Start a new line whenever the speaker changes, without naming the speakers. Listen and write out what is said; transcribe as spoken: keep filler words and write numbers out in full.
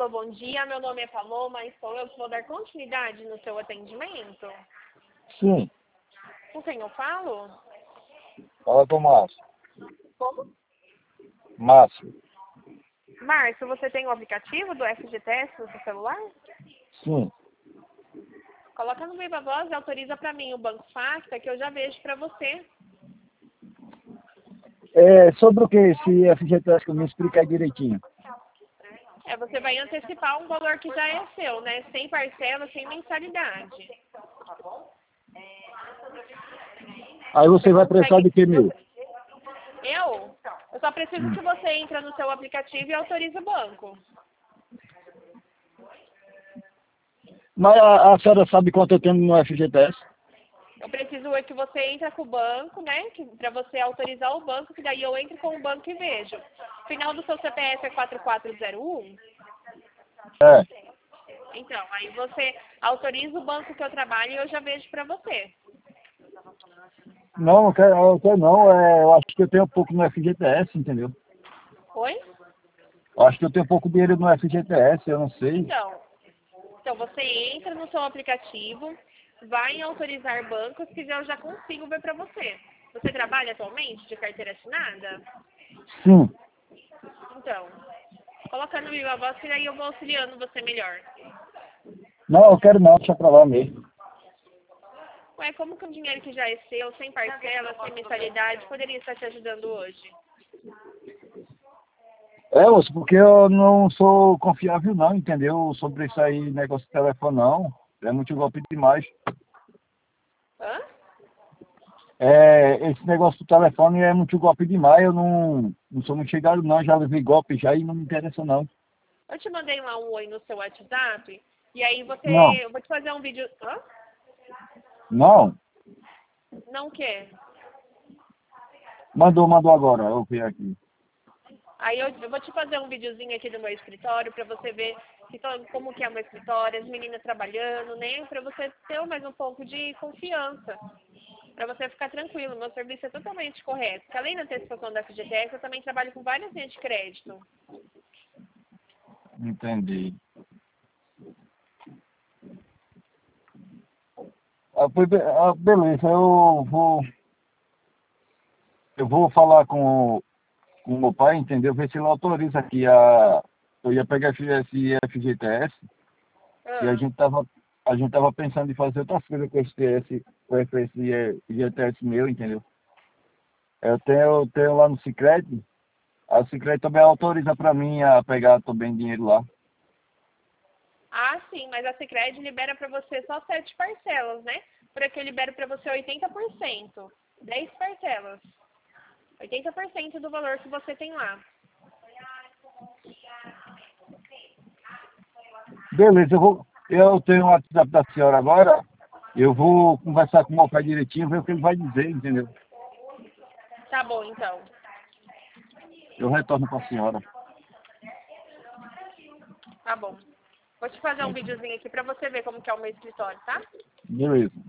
Alô, bom dia. Meu nome é Paloma e sou eu que vou dar continuidade no seu atendimento.
Sim.
Com quem eu falo?
Fala com o Márcio.
Como?
Márcio.
Márcio, você tem o aplicativo do F G T S no seu celular?
Sim.
Coloca no Viva Voz e autoriza para mim o Banco Facta que eu já vejo para você.
É, sobre o que esse F G T S que me explica aí direitinho?
É, você vai antecipar um valor que já é seu, né? Sem parcela, sem mensalidade.
Aí você,
Você
vai precisar
consegue...
de que mil?
Eu? Eu só preciso
Hum.
que você entre no seu aplicativo e autorize o banco.
Mas a, a senhora sabe quanto eu tenho no F G T S?
Eu preciso é que você entre com o banco, né? Para você autorizar o banco, que daí eu entro com o banco e vejo. O final do seu C P F é quatro quatro zero um?
É.
Então, aí você autoriza o banco que eu trabalho e eu já vejo para você.
Não, não quero, eu quero não. É, eu acho que eu tenho pouco no F G T S, entendeu?
Oi?
Eu acho que eu tenho pouco dinheiro no F G T S, eu não sei.
Então, então você entra no seu aplicativo, vai em autorizar bancos, que eu já consigo ver para você. Você trabalha atualmente de carteira assinada?
Sim.
Então, coloca no Viva Voz que daí eu vou auxiliando você melhor.
Não, eu quero não, deixa pra lá mesmo.
Ué, como que um dinheiro que já é seu, sem parcela, sem mensalidade, poderia estar te ajudando hoje?
É, moço, porque eu não sou confiável não, entendeu? Sobre isso aí, negócio de telefone não. É muito golpe demais.
Hã?
É, esse negócio do telefone é muito golpe demais, eu não, não sou muito chegado não, já levei golpe já e não me interessa não.
Eu te mandei lá um oi no seu WhatsApp, e aí você...
Não,
Eu vou te fazer um vídeo... Hã?
não,
Não quer?
mandou, mandou agora, eu vi aqui.
Aí eu, eu vou te fazer um videozinho aqui do meu escritório para você ver que to- como que é o meu escritório, as meninas trabalhando, né? Para você ter mais um pouco de confiança. Para você ficar tranquilo, meu serviço é totalmente correto. Porque além da antecipação da F G T S, eu também trabalho com várias linhas de crédito.
Entendi. Ah, foi be- ah, beleza, eu vou, eu vou falar com, o- com o meu pai, entendeu? Ver se ele autoriza aqui a... Eu ia pegar esse esse F G T S e a
Ah,
gente tava, a gente tava pensando em fazer outras coisas com esse, esse, com esse F G T S meu, entendeu? Eu tenho, eu tenho lá no Sicredi. A Sicredi também autoriza para mim a pegar também dinheiro lá.
ah, sim, mas a Sicredi libera para você só sete parcelas, né? Por aqui eu libero para você oitenta por cento. dez parcelas. oitenta por cento do valor que você tem lá.
Beleza, eu vou. Eu tenho o WhatsApp da senhora agora. Eu vou conversar com o meu pai direitinho, ver o que ele vai dizer, entendeu?
Tá bom, então.
Eu retorno para a senhora.
Tá bom. Vou te fazer um videozinho aqui pra você ver como que é o meu escritório, tá?
Beleza.